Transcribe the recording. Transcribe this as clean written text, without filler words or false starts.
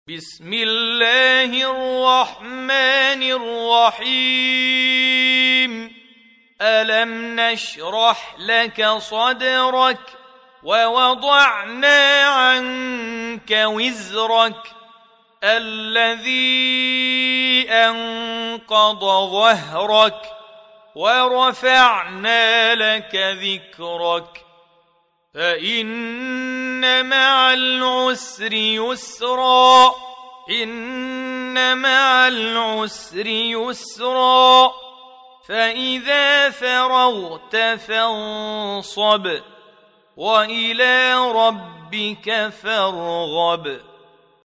بسم الله الرحمن الرحيم. ألم نشرح لك صدرك ووضعنا عنك وزرك الذي أنقض ظهرك ورفعنا لك ذكرك فإن مع العسر يسرا إن مع العسر يسرا فإذا فرغت فانصب وإلى ربك فارغب.